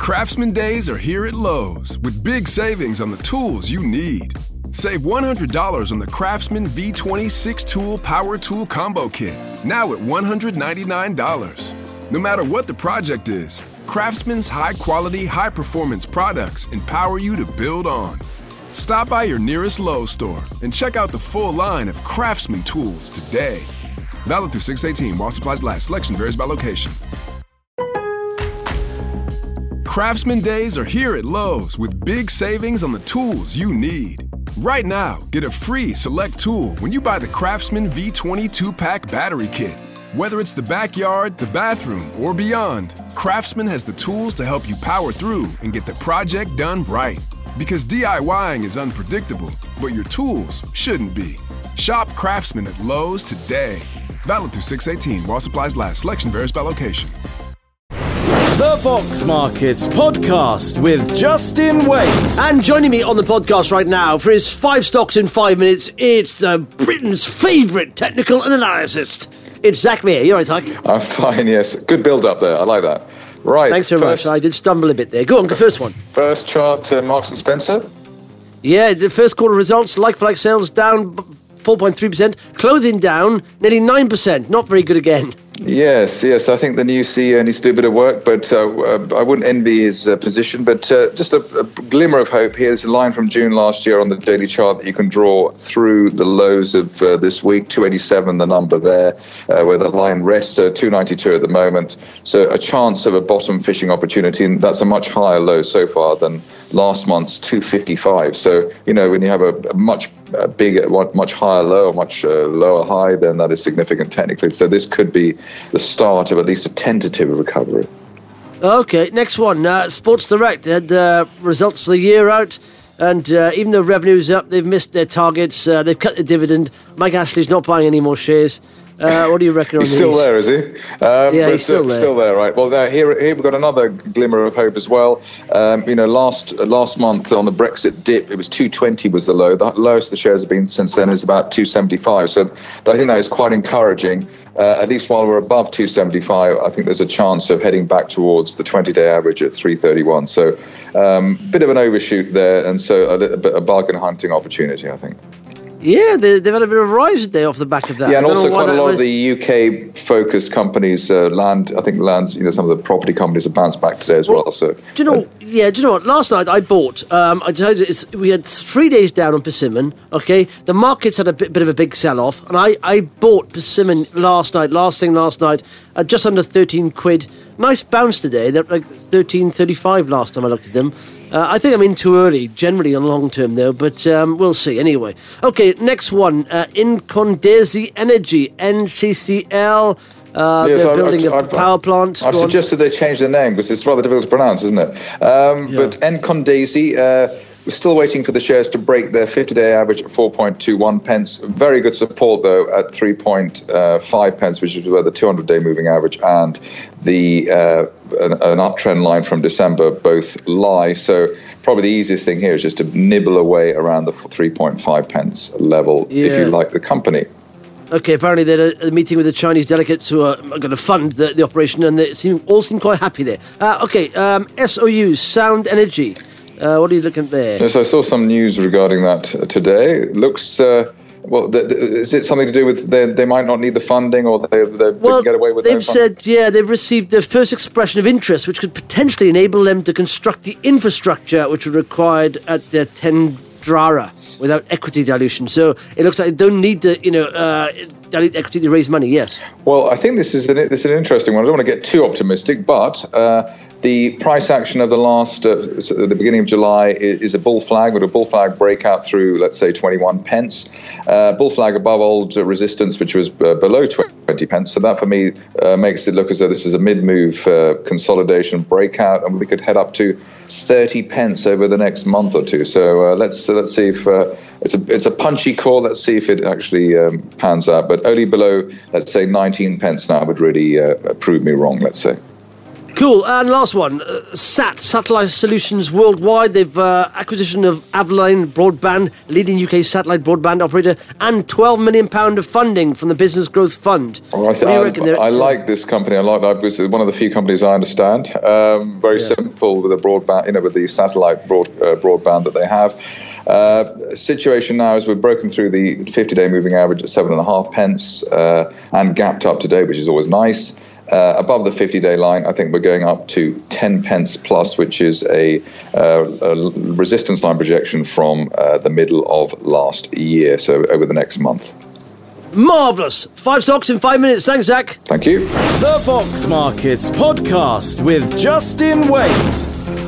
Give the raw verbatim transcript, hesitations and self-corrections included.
Craftsman Days are here at Lowe's with big savings on the tools you need. Save one hundred dollars on the Craftsman V twenty six-tool power tool combo kit, now at one hundred ninety-nine dollars. No matter what the project is, Craftsman's high-quality, high-performance products empower you to build on. Stop by your nearest Lowe's store and check out the full line of Craftsman tools today. Valid through six eighteen while supplies last. Selection varies by location. Craftsman Days are here at Lowe's with big savings on the tools you need. Right now, get a free select tool when you buy the Craftsman V twenty two-pack battery kit. Whether it's the backyard, the bathroom, or beyond, Craftsman has the tools to help you power through and get the project done right. Because DIYing is unpredictable, but your tools shouldn't be. Shop Craftsman at Lowe's today. Valid through six eighteen while supplies last. Selection varies by location. The Fox Markets Podcast with Justin Waite. And joining me on the podcast right now for his five stocks in five minutes, it's uh, Britain's favourite technical analyst. It's Zach Meir. You all right, Zach? I'm fine, yes. Good build-up there. I like that. Right. Thanks very first, much. I did stumble a bit there. Go on, go first one. First chart, uh, Marks and Spencer. Yeah, the first quarter results, like-for-like sales down four point three percent. Clothing down nearly nine percent. Not very good again. Yes, yes. I think the new C E O needs to do a bit of work, but uh, uh, I wouldn't envy his uh, position. But uh, just a, a glimmer of hope here. There's a line from June last year on the daily chart that you can draw through the lows of uh, this week. two eighty-seven, the number there, uh, where the line rests. Uh, two ninety-two at the moment. So a chance of a bottom fishing opportunity, and that's a much higher low so far than last month's two fifty-five. So, you know, when you have a, a much a bigger, much higher low, or much uh, lower high, then that is significant technically. So this could be the start of at least a tentative recovery. Okay, next one. Uh, Sports Direct had uh, results for the year out, and uh, even though revenue's up, they've missed their targets. Uh, they've cut the dividend. Mike Ashley's not buying any more shares. Uh, what do you reckon on He's still these? there, is he? Um, yeah, he's still there. Still there, right. Well, uh, here, here we've got another glimmer of hope as well. Um, you know, last uh, last month on the Brexit dip, it was two twenty was the low. The lowest the shares have been since then is about two seventy-five. So I think that is quite encouraging. Uh, at least while we're above two seventy-five, I think there's a chance of heading back towards the twenty-day average at three thirty-one. So a um, bit of an overshoot there, and so a, little bit, a bargain hunting opportunity, I think. Yeah, they, they've had a bit of a rise today off the back of that. Yeah, and also quite a lot was. of the U K-focused companies, uh, land, I think lands, you know, some of the property companies have bounced back today as well. well so, do you know? Uh, yeah, do you know what? Last night I bought. Um, I decided it's, we had three days down on Persimmon. Okay, the markets had a bit, bit of a big sell-off, and I, I bought Persimmon last night, last thing last night, at just under thirteen quid. Nice bounce today. They're like thirteen thirty-five last time I looked at them. Uh, I think I'm in too early, generally on long term though, but um, we'll see. Anyway, okay, next one, uh, Incondesi Energy, N C C L. Uh, yes, they're I've, building I've, a I've, power plant. I've suggested they change their name because it's rather difficult to pronounce, isn't it? Um, yeah. But Incondesi, uh, we're still waiting for the shares to break their fifty-day average at four point two one pence. Very good support, though, at three point five pence, which is where the two hundred day moving average and the uh, an, an uptrend line from December both lie. So probably the easiest thing here is just to nibble away around the three point five pence level yeah. if you like the company. Okay, apparently they're at a meeting with the Chinese delegates who are going to fund the, the operation, and they seem, all seem quite happy there. Uh, okay, um, S O U, Sound Energy. Uh, what are you looking at there? Yes, I saw some news regarding that today. It looks, uh, well, th- th- is it something to do with they, they might not need the funding, or they, they well, can get away with they've no said, yeah, they've received their first expression of interest, which could potentially enable them to construct the infrastructure which would required at their Tendrara without equity dilution. So it looks like they don't need to, you know, uh, dilute equity to raise money, yes. Well, I think this is an, this is an interesting one. I don't want to get too optimistic, but uh, the price action of the last, uh, the beginning of July is, is a bull flag, with a bull flag breakout through, let's say, twenty-one pence. Uh, bull flag above old resistance, which was uh, below twenty pence. So that, for me, uh, makes it look as though this is a mid-move uh, consolidation breakout, and we could head up to thirty pence over the next month or two. So uh, let's uh, let's see if uh, it's a it's a punchy call. Let's see if it actually um, pans out. But only below, let's say, nineteen pence now would really uh, prove me wrong. Let's say. Cool. And last one, uh, S A T, Satellite Solutions Worldwide. They've uh, acquisition of Avalon Broadband, leading U K satellite broadband operator, and twelve million pounds of funding from the Business Growth Fund. Oh, I, th- I, I like this company. I like that. It's one of the few companies I understand. Um, very yeah. simple with the broadband, you know, with the satellite broad, uh, broadband that they have. Uh, situation now is we've broken through the fifty-day moving average at seven and a half pence uh, and gapped up today, which is always nice. Uh, above the fifty-day line, I think we're going up to ten pence plus, which is a, uh, a resistance line projection from uh, the middle of last year, so over the next month. Marvellous. Five stocks in five minutes. Thanks, Zach. Thank you. The Fox Markets Podcast with Justin Waite.